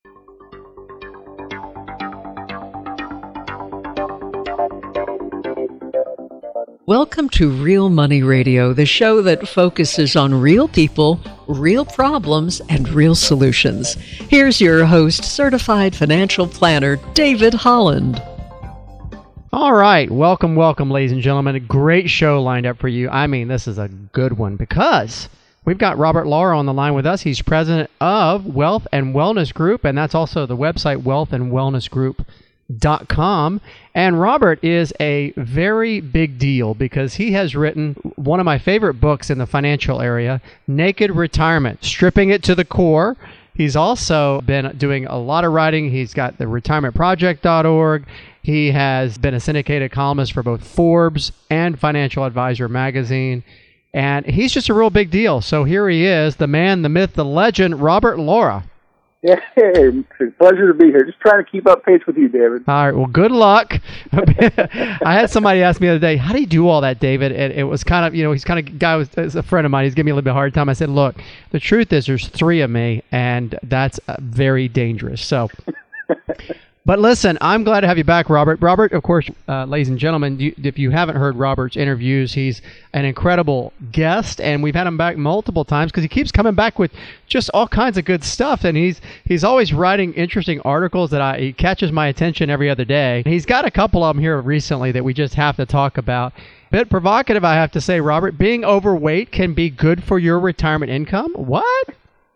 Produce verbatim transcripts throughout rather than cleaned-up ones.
Welcome to Real Money Radio, the show that focuses on real people, real problems, and real solutions. Here's your host, certified financial planner, David Holland. All right. Welcome, welcome, ladies and gentlemen. A great show lined up for you. I mean, this is a good one because we've got Robert Lara on the line with us. He's president of Wealth and Wellness Group, and that's also the website wealth and wellness group dot com. And Robert is a very big deal because he has written one of my favorite books in the financial area, Naked Retirement, stripping it to the core. He's also been doing a lot of writing. He's got the retirement project dot org. He has been a syndicated columnist for both Forbes and Financial Advisor magazine. And he's just a real big deal. So here he is, the man, the myth, the legend, Robert Lara. Yeah, it's a pleasure to be here. Just trying to keep up pace with you, David. All right, well, good luck. I had somebody ask me the other day, how do you do all that, David? And it was kind of, you know, he's kind of guy was is a friend of mine. He's giving me a little bit of a hard time. I said, look, the truth is there's three of me, and that's uh, very dangerous. So, but listen, I'm glad to have you back, Robert. Robert, of course, uh, ladies and gentlemen, you, if you haven't heard Robert's interviews, he's an incredible guest, and we've had him back multiple times because he keeps coming back with just all kinds of good stuff, and he's he's always writing interesting articles that I, he catches my attention every other day. He's got a couple of them here recently that we just have to talk about. Bit provocative, I have to say, Robert. Being overweight can be good for your retirement income? What?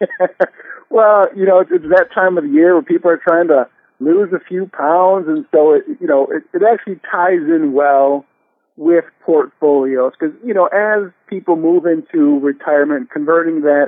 Well, you know, it's, it's that time of the year where people are trying to lose a few pounds, and so it, you know, it, it actually ties in well with portfolios because, you know, as people move into retirement, converting that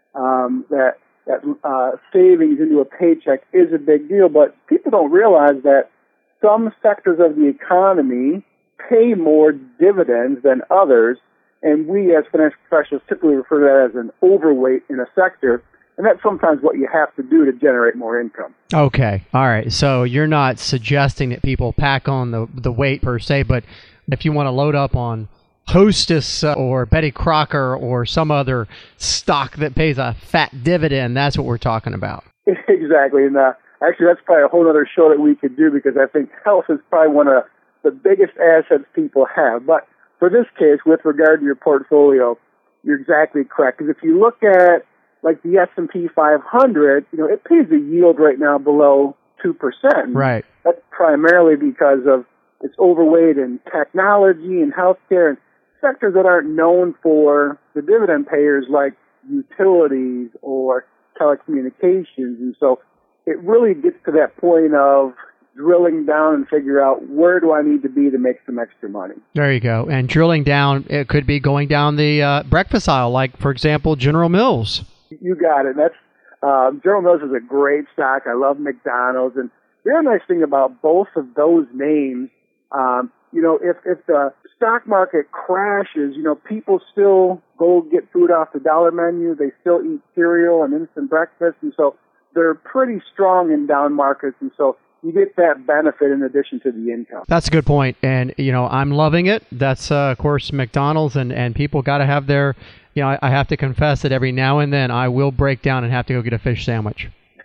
um, that that uh, savings into a paycheck is a big deal. But people don't realize that some sectors of the economy pay more dividends than others, and we as financial professionals typically refer to that as an overweight in a sector. And that's sometimes what you have to do to generate more income. Okay. All right. So you're not suggesting that people pack on the, the weight per se, but if you want to load up on Hostess uh, or Betty Crocker or some other stock that pays a fat dividend, that's what we're talking about. Exactly. And uh, actually, that's probably a whole other show that we could do because I think health is probably one of the biggest assets people have. But for this case, with regard to your portfolio, you're exactly correct. Because if you look at like the S and P five hundred, you know, it pays a yield right now below two percent. Right. That's primarily because of its overweight in technology and healthcare and sectors that aren't known for the dividend payers like utilities or telecommunications. And so it really gets to that point of drilling down and figure out where do I need to be to make some extra money. There you go. And drilling down, it could be going down the uh, breakfast aisle, like, for example, General Mills. You got it. That's um, General Mills is a great stock. I love McDonald's, and the other nice thing about both of those names, um, you know, if if the stock market crashes, you know, people still go get food off the dollar menu. They still eat cereal and instant breakfast, and so they're pretty strong in down markets, and so you get that benefit in addition to the income. That's a good point, and you know, I'm loving it. That's uh, of course McDonald's, and and people got to have their. You know, I, I have to confess that every now and then I will break down and have to go get a fish sandwich.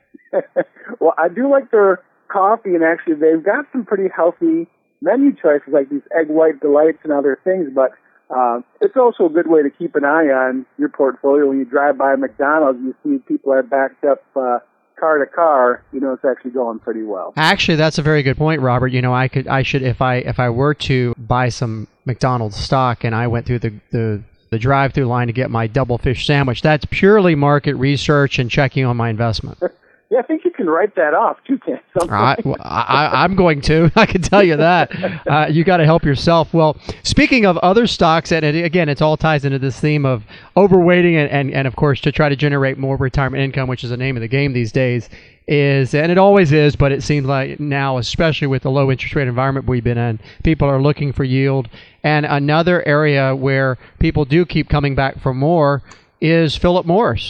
Well, I do like their coffee, and actually they've got some pretty healthy menu choices like these egg white delights and other things, but uh, it's also a good way to keep an eye on your portfolio. When you drive by McDonald's, you see people are backed up uh, car to car, you know, it's actually going pretty well. Actually, that's a very good point, Robert. You know, I could, I should, if I, if I were to buy some McDonald's stock and I went through the, the, the drive-through line to get my double fish sandwich, that's purely market research and checking on my investment. Yeah, I think you can write that off too, Ken. I, I, I'm going to. I can tell you that. Uh, you got to help yourself. Well, speaking of other stocks, and it, again, it all ties into this theme of overweighting and, and, and, of course, to try to generate more retirement income, which is the name of the game these days, is, and it always is, but it seems like now, especially with the low interest rate environment we've been in, people are looking for yield. And another area where people do keep coming back for more is Philip Morris.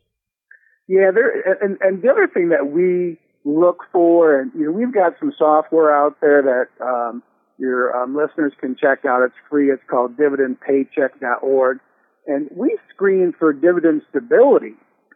Yeah, there, and, and the other thing that we look for, and you know, we've got some software out there that um, your um, listeners can check out. It's free. It's called dividend paycheck dot org, and we screen for dividend stability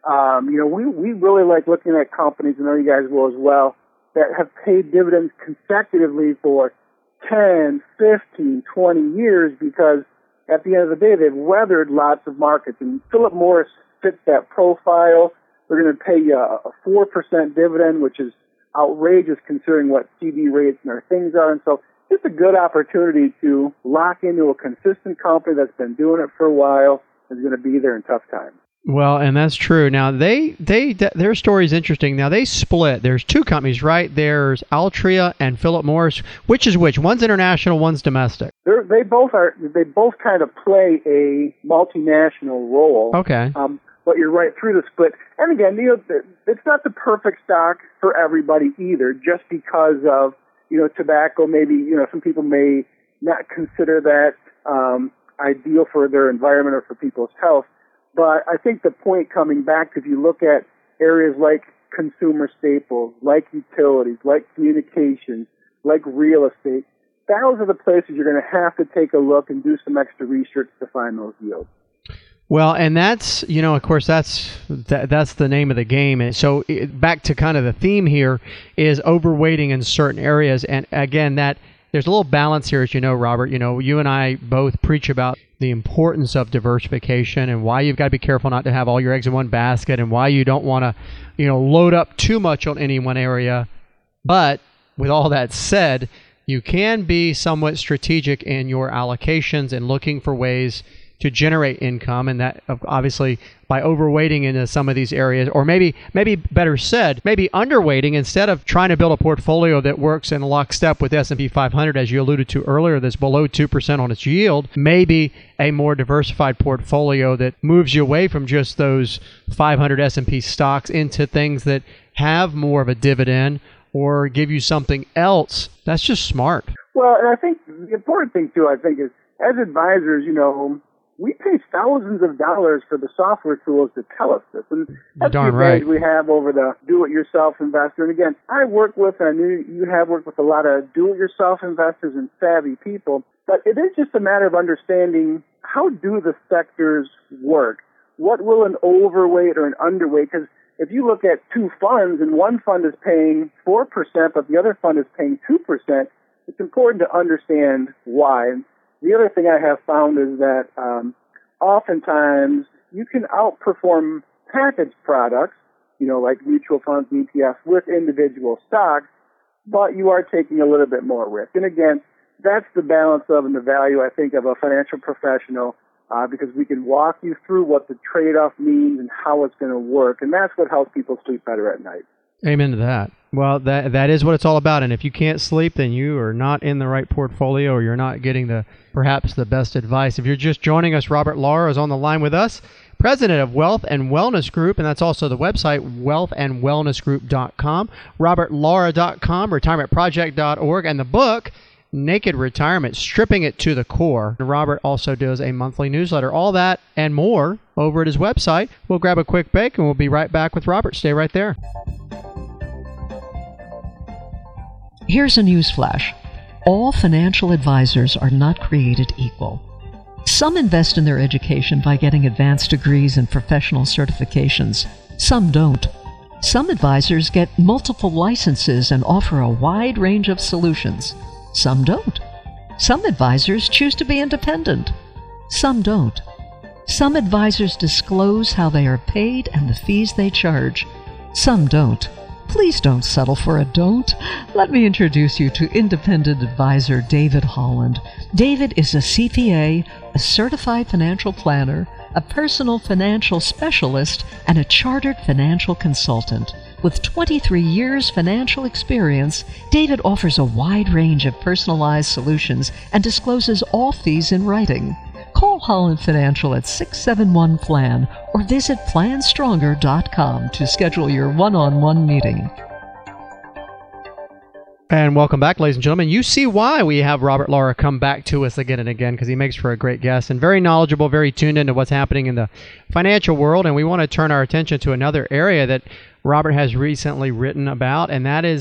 Um, you know, we, we really like looking at companies, I know you guys will as well, that have paid dividends consecutively for ten, fifteen, twenty years, because at the end of the day, they've weathered lots of markets. And Philip Morris fits that profile. They're going to pay you a four percent dividend, which is outrageous considering what C D rates and our things are. And so it's a good opportunity to lock into a consistent company that's been doing it for a while and is going to be there in tough times. Well, and that's true. Now, they, they, their story is interesting. Now, they split. There's two companies, right? There's Altria and Philip Morris. Which is which? One's international, one's domestic. They're, they both are. They both kind of play a multinational role. Okay. Um, but you're right through the split. And again, you know, it's not the perfect stock for everybody either. Just because of you know tobacco, maybe you know some people may not consider that um, ideal for their environment or for people's health. But I think the point coming back, if you look at areas like consumer staples, like utilities, like communications, like real estate, those are the places you're going to have to take a look and do some extra research to find those yields. Well, and that's, you know, of course, that's that, that's the name of the game. And so it, back to kind of the theme here is overweighting in certain areas. And again, that there's a little balance here, as you know, Robert. You know, you and I both preach about the importance of diversification and why you've got to be careful not to have all your eggs in one basket and why you don't want to, you know, load up too much on any one area. But with all that said, you can be somewhat strategic in your allocations and looking for ways to generate income, and that obviously by overweighting into some of these areas, or maybe maybe better said, maybe underweighting instead of trying to build a portfolio that works in lockstep with S and P five hundred, as you alluded to earlier, that's below two percent on its yield, maybe a more diversified portfolio that moves you away from just those five hundred S and P stocks into things that have more of a dividend or give you something else. That's just smart. Well, and I think the important thing too, I think, is as advisors, you know, we pay thousands of dollars for the software tools that tell us this. And that's the advantage we have over the do-it-yourself investor. And again, I work with, and I knew you have worked with a lot of do-it-yourself investors and savvy people, but it is just a matter of understanding how do the sectors work? What will an overweight or an underweight? Because if you look at two funds and one fund is paying four percent, but the other fund is paying two percent, it's important to understand why. And the other thing I have found is that um, oftentimes you can outperform packaged products, you know, like mutual funds and E T Fs with individual stocks, but you are taking a little bit more risk. And again, that's the balance of and the value, I think, of a financial professional, uh, because we can walk you through what the trade-off means and how it's going to work. And that's what helps people sleep better at night. Amen to that. Well, that that is what it's all about. And if you can't sleep, then you are not in the right portfolio, or you're not getting the perhaps the best advice. If you're just joining us, Robert Lara is on the line with us, president of Wealth and Wellness Group, and that's also the website, wealth and wellness group dot com, robert lara dot com, retirement project dot org, and the book, Naked Retirement, Stripping It to the Core. Robert also does a monthly newsletter. All that and more over at his website. We'll grab a quick break, and we'll be right back with Robert. Stay right there. Here's a news flash. All financial advisors are not created equal. Some invest in their education by getting advanced degrees and professional certifications. Some don't. Some advisors get multiple licenses and offer a wide range of solutions. Some don't. Some advisors choose to be independent. Some don't. Some advisors disclose how they are paid and the fees they charge. Some don't. Please don't settle for a don't. Let me introduce you to independent advisor David Holland. David is a C P A, a certified financial planner, a personal financial specialist, and a chartered financial consultant. With twenty-three years financial experience, David offers a wide range of personalized solutions and discloses all fees in writing. Call Holland Financial at six seven one P L A N or visit plan stronger dot com to schedule your one-on-one meeting. And welcome back, ladies and gentlemen. You see why we have Robert Lara come back to us again and again, because he makes for a great guest and very knowledgeable, very tuned into what's happening in the financial world. And we want to turn our attention to another area that Robert has recently written about, and that is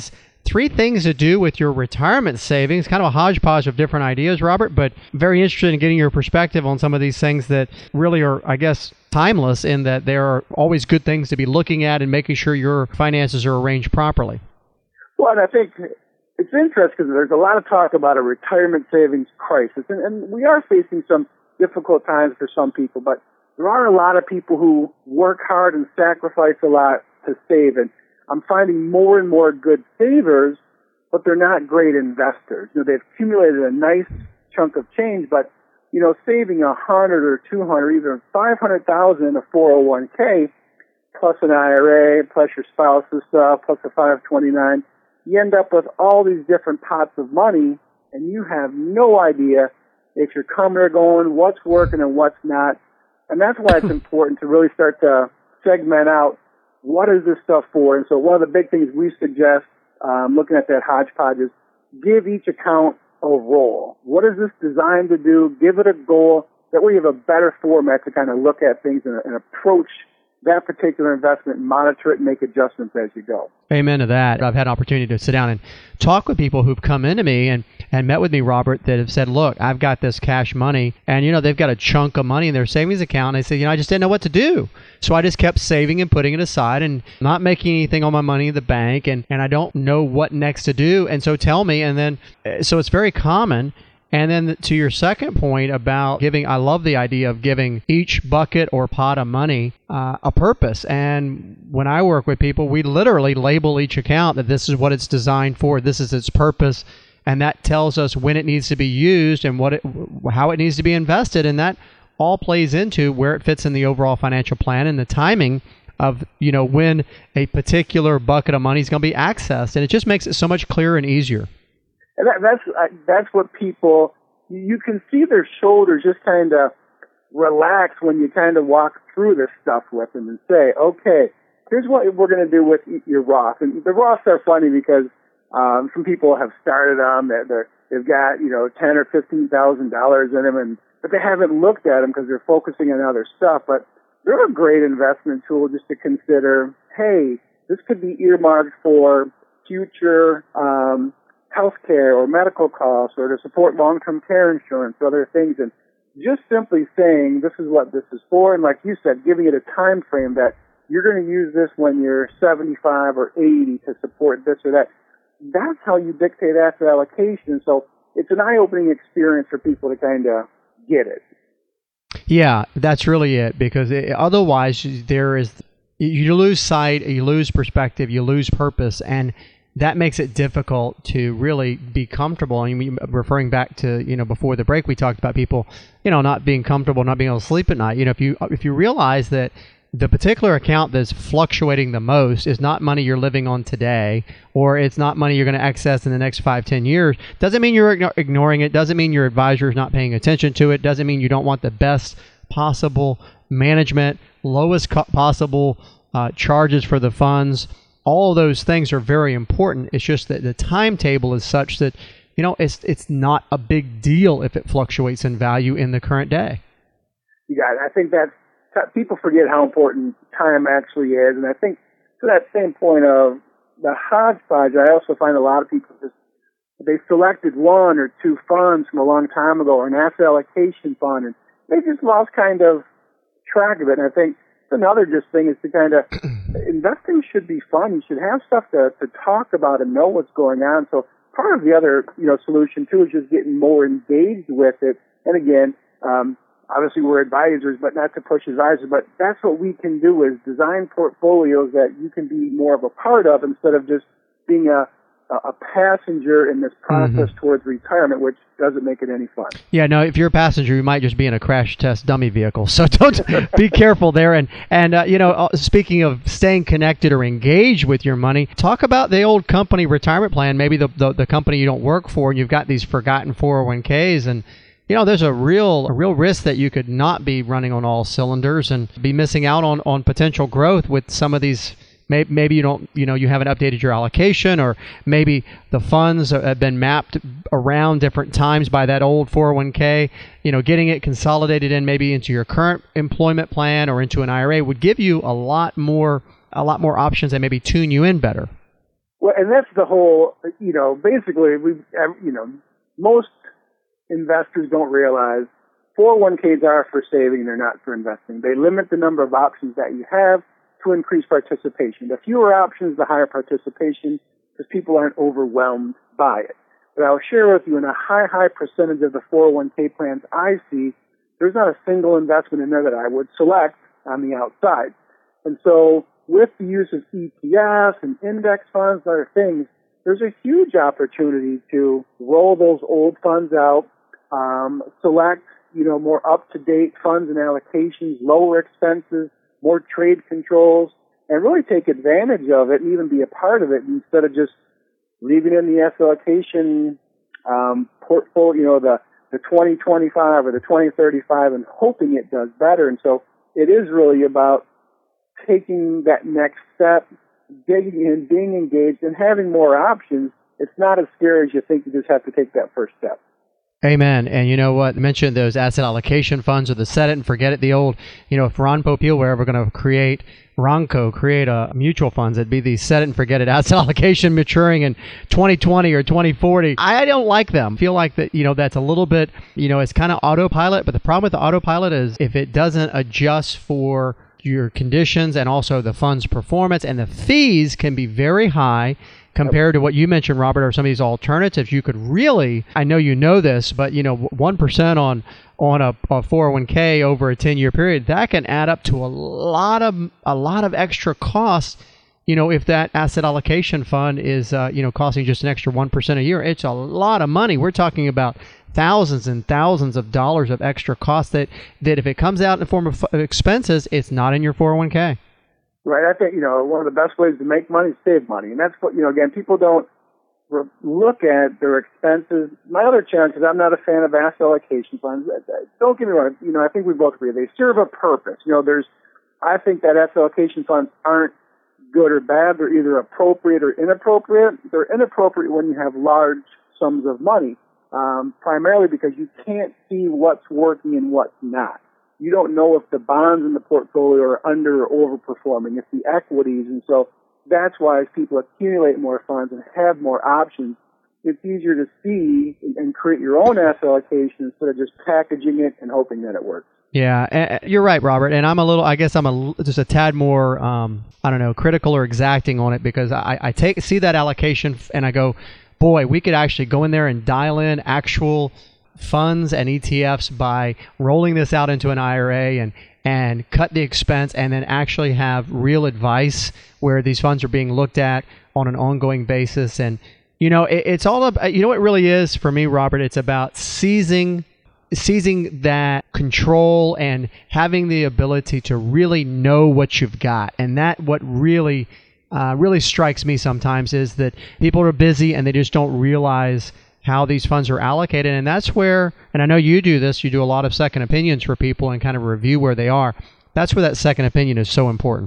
three things to do with your retirement savings. Kind of a hodgepodge of different ideas, Robert, but very interested in getting your perspective on some of these things that really are, I guess, timeless in that there are always good things to be looking at and making sure your finances are arranged properly. Well, and I think it's interesting because there's a lot of talk about a retirement savings crisis, and, and we are facing some difficult times for some people, but there are a lot of people who work hard and sacrifice a lot to save, and I'm finding more and more good savers, but they're not great investors. You know, they've accumulated a nice chunk of change, but, you know, saving a hundred or two hundred, even five hundred thousand in a four oh one k, plus an I R A, plus your spouse's stuff, plus a five twenty-nine, you end up with all these different pots of money, and you have no idea if you're coming or going, what's working and what's not. And that's why it's important to really start to segment out what is this stuff for. And so one of the big things we suggest, um, looking at that hodgepodge, is give each account a role. What is this designed to do? Give it a goal. That way you have a better format to kind of look at things and, and approach that particular investment, monitor it, and make adjustments as you go. Amen to that. I've had an opportunity to sit down and talk with people who've come into me and, and met with me, Robert, that have said, look, I've got this cash money, and, you know, they've got a chunk of money in their savings account. And they said, you know, I just didn't know what to do. So I just kept saving and putting it aside and not making anything on my money in the bank, and, and I don't know what next to do. And so tell me, and then, so it's very common. And then to your second point about giving, I love the idea of giving each bucket or pot of money uh, a purpose. And when I work with people, we literally label each account that this is what it's designed for, this is its purpose, and that tells us when it needs to be used and what it, how it needs to be invested. And that all plays into where it fits in the overall financial plan and the timing of, you know, when a particular bucket of money is going to be accessed. And it just makes it so much clearer and easier. And that, that's uh, that's what people, you can see their shoulders just kind of relax when you kind of walk through this stuff with them and say, okay, here's what we're going to do with your Roth. And the Roths are funny because um, some people have started them, they're, they're, they've got, you know, ten or fifteen thousand dollars in them, and but they haven't looked at them because they're focusing on other stuff. But they're a great investment tool just to consider, hey, this could be earmarked for future um healthcare or medical costs, or to support long-term care insurance or other things. And just simply saying this is what this is for, and like you said, giving it a time frame that you're going to use this when you're seventy-five or eighty to support this or that. That's how you dictate asset allocation. So it's an eye-opening experience for people to kind of get it. Yeah, that's really it, because it, otherwise there is, you lose sight, you lose perspective, you lose purpose, and that makes it difficult to really be comfortable. I mean, referring back to, you know, before the break, we talked about people, you know, not being comfortable, not being able to sleep at night. You know, if you if you realize that the particular account that's fluctuating the most is not money you're living on today, or it's not money you're going to access in the next five, ten years, doesn't mean you're ignoring it, doesn't mean your advisor is not paying attention to it, doesn't mean you don't want the best possible management, lowest co- possible uh, charges for the funds. All of those things are very important. It's just that the timetable is such that, you know, it's it's not a big deal if it fluctuates in value in the current day. Yeah, I think that's, people forget how important time actually is. And I think to that same point of the hodgepodge, I also find a lot of people just, they selected one or two funds from a long time ago, or an asset allocation fund, and they just lost kind of track of it. And I think another just thing is to kind of, investing should be fun. You should have stuff to, to talk about and know what's going on. So part of the other, you know, solution too is just getting more engaged with it. And again, um, obviously we're advisors, but not to push advisors, but that's what we can do, is design portfolios that you can be more of a part of instead of just being a, a passenger in this process mm-hmm. towards retirement, which doesn't make it any fun. Yeah, no, if you're a passenger, you might just be in a crash test dummy vehicle. So don't be careful there. And, and uh, you know, speaking of staying connected or engaged with your money, talk about the old company retirement plan, maybe the, the, the company you don't work for, and you've got these forgotten four oh one k's. And, you know, there's a real a real risk that you could not be running on all cylinders and be missing out on, on potential growth with some of these. Maybe you don't, you know, you haven't updated your allocation, or maybe the funds have been mapped around different times by that old four oh one k. You know, getting it consolidated in maybe into your current employment plan or into an I R A would give you a lot more, a lot more options and maybe tune you in better. Well, and that's the whole, you know, basically, we, you know, most investors don't realize four oh one k's are for saving, they're not for investing. They limit the number of options that you have to increase participation. The fewer options, the higher participation, because people aren't overwhelmed by it. But I'll share with you, in a high, high percentage of the four oh one k plans I see, there's not a single investment in there that I would select on the outside. And so with the use of E T Fs and index funds and other things, there's a huge opportunity to roll those old funds out, um, select, you know, more up-to-date funds and allocations, lower expenses, more trade controls, and really take advantage of it and even be a part of it instead of just leaving in the asset allocation um, portfolio, you know, the, the twenty twenty-five or the twenty thirty-five and hoping it does better. And so it is really about taking that next step, digging in, being engaged, and having more options. It's not as scary as you think. You just have to take that first step. Amen. And you know what? Mention those asset allocation funds or the set it and forget it. The old, you know, if Ron Popeil were ever going to create, Ronco, create a mutual funds, it'd be the set it and forget it asset allocation maturing in twenty twenty or twenty forty. I don't like them. I feel like that, you know, that's a little bit, you know, it's kind of autopilot. But the problem with the autopilot is if it doesn't adjust for your conditions and also the fund's performance, and the fees can be very high compared to what you mentioned, Robert, or some of these alternatives. You could really, I know you know this, but you know, one percent on on a, a four oh one k over a ten-year period, that can add up to a lot of a lot of extra costs. You know, if that asset allocation fund is uh, you know, costing just an extra one percent a year, it's a lot of money. We're talking about thousands and thousands of dollars of extra costs that, that if it comes out in the form of expenses, it's not in your four oh one k. Right. I think, you know, one of the best ways to make money is save money. And that's what, you know, again, people don't re- look at their expenses. My other challenge is I'm not a fan of asset allocation funds. Don't get me wrong. You know, I think we both agree. They serve a purpose. You know, there's, I think that asset allocation funds aren't good or bad. They're either appropriate or inappropriate. They're inappropriate when you have large sums of money, um, primarily because you can't see what's working and what's not. You don't know if the bonds in the portfolio are under or overperforming, if the equities. And so that's why as people accumulate more funds and have more options, it's easier to see and create your own asset allocation instead of just packaging it and hoping that it works. Yeah, you're right, Robert. And I'm a little, I guess I'm a, just a tad more, um, I don't know, critical or exacting on it, because I, I take see that allocation and I go, boy, we could actually go in there and dial in actual funds and E T Fs by rolling this out into an I R A and and cut the expense, and then actually have real advice where these funds are being looked at on an ongoing basis. And you know, it, it's all about, you know what it really is for me, Robert, it's about seizing seizing that control and having the ability to really know what you've got. And that what really uh, really strikes me sometimes is that people are busy and they just don't realize how these funds are allocated. And that's where, and I know you do this, you do a lot of second opinions for people and kind of review where they are. That's where that second opinion is so important.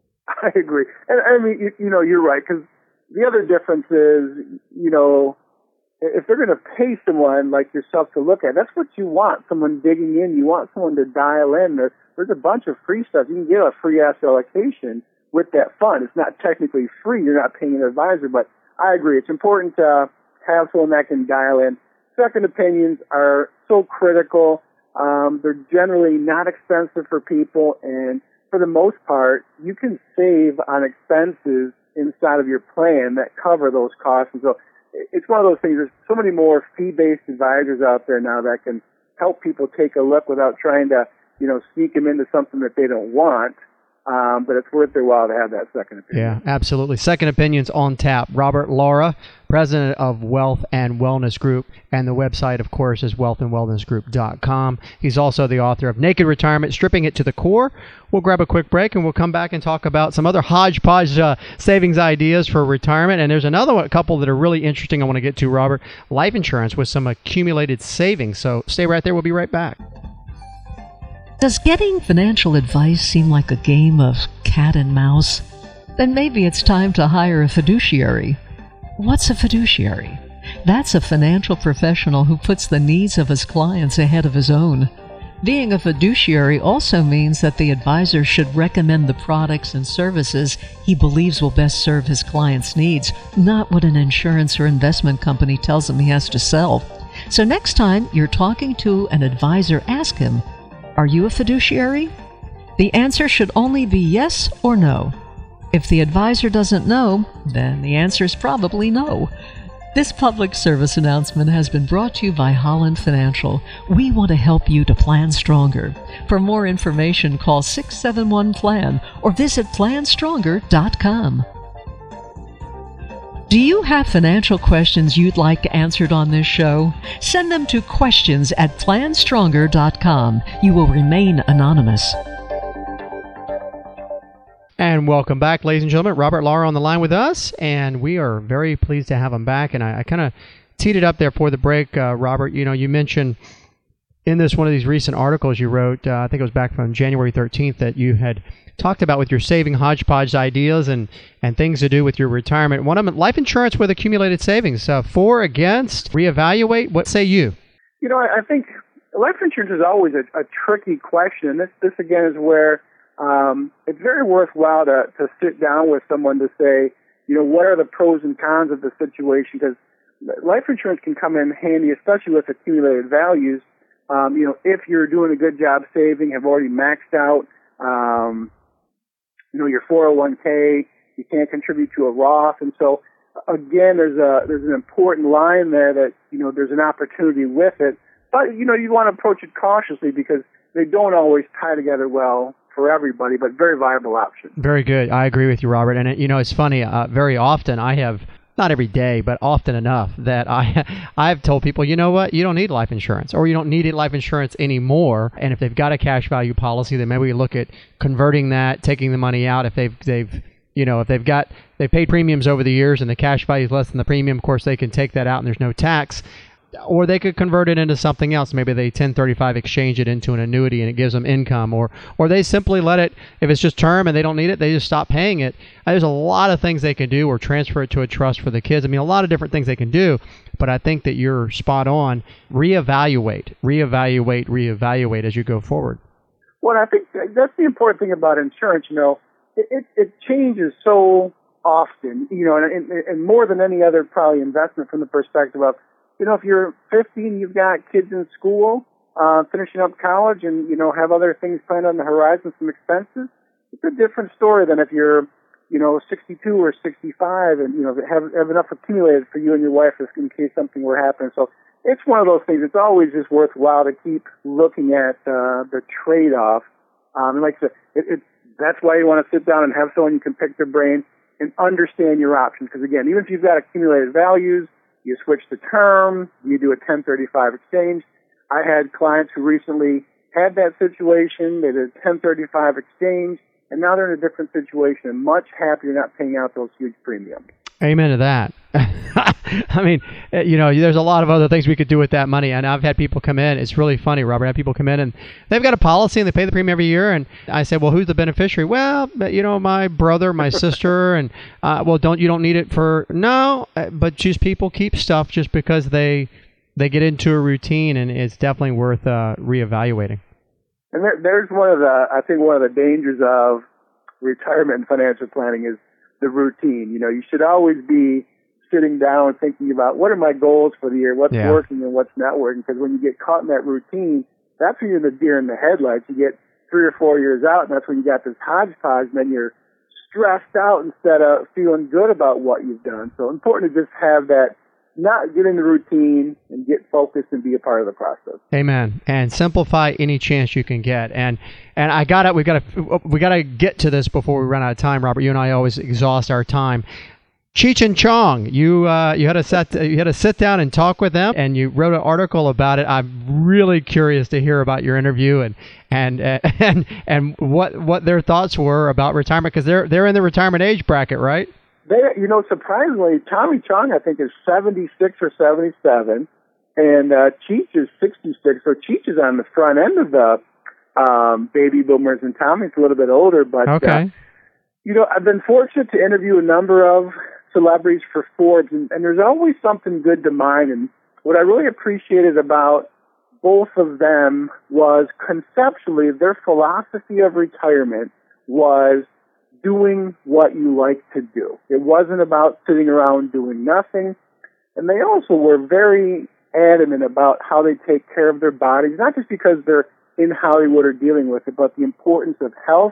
I agree. And I mean, you, you know, you're right, because the other difference is, you know, if they're going to pay someone like yourself to look at, that's what you want, someone digging in. You want someone to dial in. There, there's a bunch of free stuff. You can get a free asset allocation with that fund. It's not technically free. You're not paying an advisor, but I agree. It's important to have someone that can dial in. Second opinions are so critical. Um, they're generally not expensive for people, and for the most part, you can save on expenses inside of your plan that cover those costs. And so it's one of those things. There's so many more fee-based advisors out there now that can help people take a look without trying to, you know, sneak them into something that they don't want. Um, but it's worth their while to have that second opinion. Yeah, absolutely. Second opinions on tap. Robert Laura, president of Wealth and Wellness Group, and the website, of course, is wealth and wellness group dot com. He's also the author of Naked Retirement, Stripping It to the Core. We'll grab a quick break, and we'll come back and talk about some other hodgepodge uh, savings ideas for retirement. And there's another one, a couple that are really interesting I want to get to, Robert. Life insurance with some accumulated savings. So stay right there. We'll be right back. Does getting financial advice seem like a game of cat and mouse? Then maybe it's time to hire a fiduciary. What's a fiduciary? That's a financial professional who puts the needs of his clients ahead of his own. Being a fiduciary also means that the advisor should recommend the products and services he believes will best serve his client's needs, not what an insurance or investment company tells him he has to sell. So next time you're talking to an advisor, ask him, "Are you a fiduciary?" The answer should only be yes or no. If the advisor doesn't know, then the answer is probably no. This public service announcement has been brought to you by Holland Financial. We want to help you to plan stronger. For more information, call six seven one plan or visit plan stronger dot com. Do you have financial questions you'd like answered on this show? Send them to questions at plan stronger dot com. You will remain anonymous. And welcome back, ladies and gentlemen. Robert Lara on the line with us, and we are very pleased to have him back. And I, I kind of teed it up there for the break, uh, Robert. You know, you mentioned in this one of these recent articles you wrote, uh, I think it was back from January thirteenth, that you had talked about with your saving hodgepodge ideas and, and things to do with your retirement. One of them, life insurance with accumulated savings. Uh, for, against, reevaluate. What say you? You know, I, I think life insurance is always a, a tricky question. And this, this again, is where Um, it's very worthwhile to, to sit down with someone to say, you know, what are the pros and cons of the situation? Because life insurance can come in handy, especially with accumulated values. Um, you know, if you're doing a good job saving, have already maxed out, um, you know, your four oh one k, you can't contribute to a Roth. And so, again, there's a, there's an important line there that, you know, there's an opportunity with it. But, you know, you want to approach it cautiously because they don't always tie together well for everybody, but very viable option. Very good. I agree with you, Robert. And, it, you know, it's funny, uh, very often I have, not every day, but often enough that I, I've told people, you know what, you don't need life insurance, or you don't need life insurance anymore. And if they've got a cash value policy, then maybe we look at converting that, taking the money out. If they've, they've, you know, if they've got, they've paid premiums over the years and the cash value is less than the premium, of course, they can take that out and there's no tax. Or they could convert it into something else. Maybe they ten thirty-five exchange it into an annuity and it gives them income. Or or they simply let it, if it's just term and they don't need it, they just stop paying it. There's a lot of things they can do, or transfer it to a trust for the kids. I mean, a lot of different things they can do. But I think that you're spot on. Reevaluate, reevaluate, reevaluate as you go forward. Well, I think that's the important thing about insurance. You know, it, it, it changes so often, you know, and, and more than any other probably investment from the perspective of, you know, if you're fifteen, you've got kids in school, uh, finishing up college and, you know, have other things planned on the horizon, some expenses, it's a different story than if you're, you know, sixty-two or sixty-five and, you know, have, have enough accumulated for you and your wife in case something were happening. So it's one of those things. It's always just worthwhile to keep looking at uh, the trade-off. Um, and like I said, it, it, that's why you want to sit down and have someone you can pick their brain and understand your options. Because, again, even if you've got accumulated values, you switch the term, you do a ten thirty-five exchange. I had clients who recently had that situation. They did a ten thirty-five exchange, and now they're in a different situation and much happier not paying out those huge premiums. Amen to that. I mean, you know, there's a lot of other things we could do with that money. And I've had people come in. It's really funny, Robert. I have people come in and they've got a policy and they pay the premium every year. And I said, well, who's the beneficiary? Well, you know, my brother, my sister. And, uh, well, don't you don't need it for, no. But just people keep stuff just because they they get into a routine, and it's definitely worth uh, reevaluating. And there, there's one of the, I think one of the dangers of retirement and financial planning is the routine. You know, you should always be sitting down and thinking about what are my goals for the year, what's yeah. working and what's not working. Because when you get caught in that routine, that's when you're the deer in the headlights. You get three or four years out, and that's when you got this hodgepodge, and then you're stressed out instead of feeling good about what you've done. So important to just have that, not get in the routine and get focused and be a part of the process. Amen. And simplify any chance you can get. And and I got it. We got to we got to get to this before we run out of time, Robert. You and I always exhaust our time. Cheech and Chong, you uh, you had a set you had to sit down and talk with them, and you wrote an article about it. I'm really curious to hear about your interview and and and and what what their thoughts were about retirement, because they're they're in the retirement age bracket, right? They, you know, surprisingly, Tommy Chong, I think, is seventy-six or seventy-seven, and uh, Cheech is sixty-six. So Cheech is on the front end of the um, baby boomers, and Tommy's a little bit older. But okay, uh, you know, I've been fortunate to interview a number of celebrities for Forbes, and, and there's always something good to mine. And what I really appreciated about both of them was conceptually their philosophy of retirement was doing what you like to do. It wasn't about sitting around doing nothing. And they also were very adamant about how they take care of their bodies, not just because they're in Hollywood or dealing with it, but the importance of health.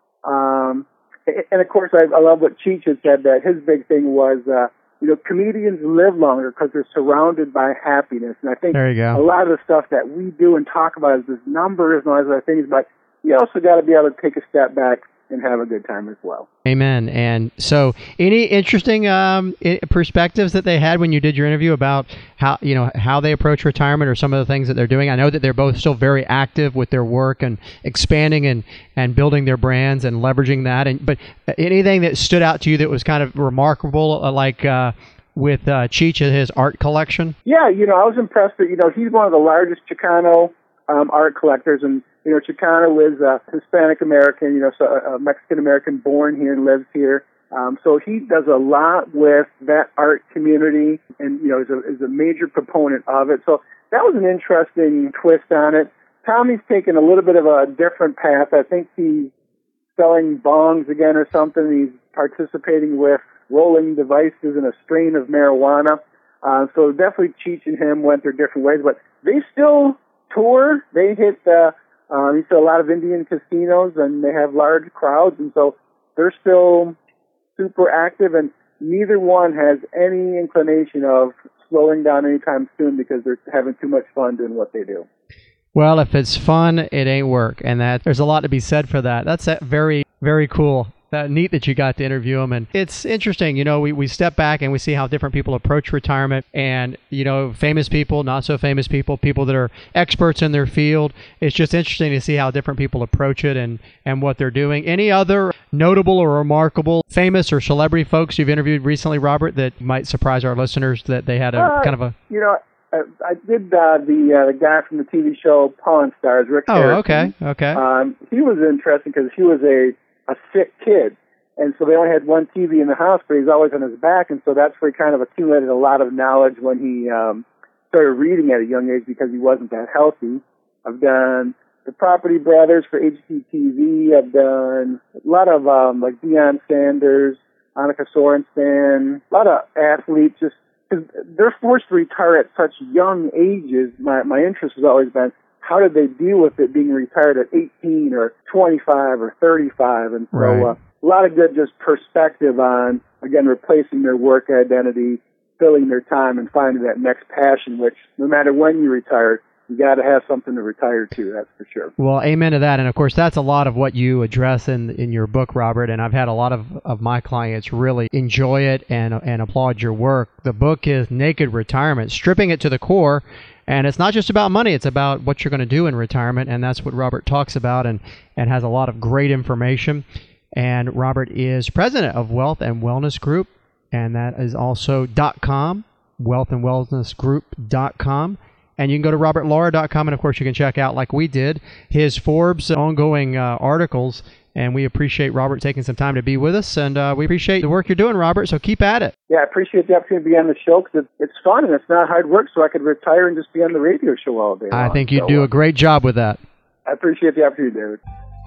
Um, and of course, I, I love what Cheech had said, that his big thing was, uh, you know, comedians live longer because they're surrounded by happiness. And I think there you go. A lot of the stuff that we do and talk about is this numbers and all those other things, but you also got to be able to take a step back and have a good time as well. Amen. And so, any interesting um, I- perspectives that they had when you did your interview about how you know how they approach retirement or some of the things that they're doing? I know that they're both still very active with their work and expanding and, and building their brands and leveraging that. And but anything that stood out to you that was kind of remarkable, uh, like uh, with uh, Cheech and his art collection? Yeah, you know, I was impressed that you know he's one of the largest Chicano um, art collectors, and you know, Chicano is a Hispanic American, you know, so a Mexican American born here and lives here. Um, so he does a lot with that art community, and you know, is a, is a major proponent of it. So that was an interesting twist on it. Tommy's taken a little bit of a different path. I think he's selling bongs again or something. He's participating with rolling devices and a strain of marijuana. Uh, so definitely Cheech and him went their different ways, but they still tour. They hit the Um, you see a lot of Indian casinos, and they have large crowds, and so they're still super active, and neither one has any inclination of slowing down anytime soon because they're having too much fun doing what they do. Well, if it's fun, it ain't work, and that there's a lot to be said for that. That's a very, very cool. Uh, neat that you got to interview them, and it's interesting. You know, we, we step back and we see how different people approach retirement, and you know, famous people, not so famous people, people that are experts in their field. It's just interesting to see how different people approach it and and what they're doing. Any other notable or remarkable, famous or celebrity folks you've interviewed recently, Robert, that might surprise our listeners that they had a uh, kind of a? You know, I, I did uh, the uh, the guy from the T V show Pawn Stars, Rick Oh, Harrison. okay, okay. Um, he was interesting because he was a a sick kid. And so they only had one T V in the house, but he's always on his back. And so that's where he kind of accumulated a lot of knowledge when he um, started reading at a young age because he wasn't that healthy. I've done the Property Brothers for H G T V. I've done a lot of um, like Deion Sanders, Annika Sorenstam, a lot of athletes just because they're forced to retire at such young ages. My, my interest has always been, how did they deal with it being retired at eighteen or twenty-five or thirty-five? And so Right. uh, a lot of good just perspective on, again, replacing their work identity, filling their time, and finding that next passion, which no matter when you retire, you got to have something to retire to, that's for sure. Well, amen to that. And of course, that's a lot of what you address in in your book, Robert. And I've had a lot of, of my clients really enjoy it and and applaud your work. The book is Naked Retirement, stripping it to the core. And it's not just about money, it's about what you're going to do in retirement. And that's what Robert talks about and, and has a lot of great information. And Robert is president of Wealth and Wellness Group. And that is also .com, wealth and wellness group dot com. And you can go to robert lara dot com, and of course you can check out, like we did, his Forbes ongoing uh, articles. And we appreciate Robert taking some time to be with us, and uh, we appreciate the work you're doing, Robert, so keep at it. Yeah, I appreciate the opportunity to be on the show because it's, it's fun and it's not hard work, so I could retire and just be on the radio show all day long. I think you so, do uh, a great job with that. I appreciate the opportunity, David.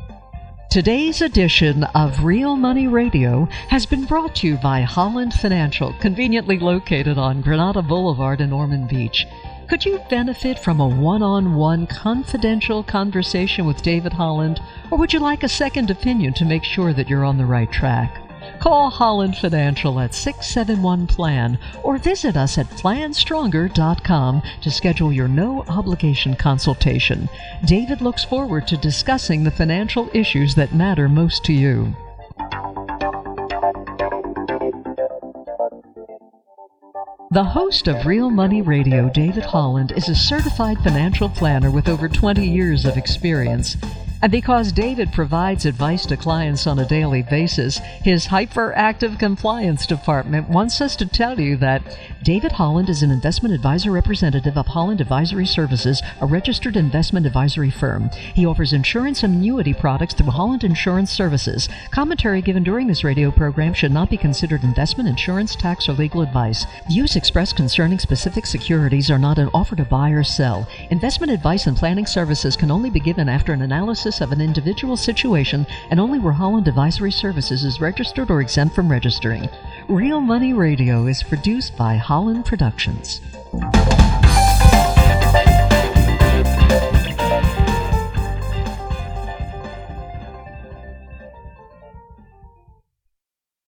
Today's edition of Real Money Radio has been brought to you by Holland Financial, conveniently located on Granada Boulevard in Ormond Beach. Could you benefit from a one-on-one confidential conversation with David Holland, or would you like a second opinion to make sure that you're on the right track? Call Holland Financial at six seven one plan or visit us at plan stronger dot com to schedule your no-obligation consultation. David looks forward to discussing the financial issues that matter most to you. The host of Real Money Radio, David Holland, is a certified financial planner with over twenty years of experience. And because David provides advice to clients on a daily basis, his hyperactive compliance department wants us to tell you that David Holland is an investment advisor representative of Holland Advisory Services, a registered investment advisory firm. He offers insurance and annuity products through Holland Insurance Services. Commentary given during this radio program should not be considered investment, insurance, tax, or legal advice. Views expressed concerning specific securities are not an offer to buy or sell. Investment advice and planning services can only be given after an analysis of an individual situation and only where Holland Advisory Services is registered or exempt from registering. Real Money Radio is produced by Holland Productions.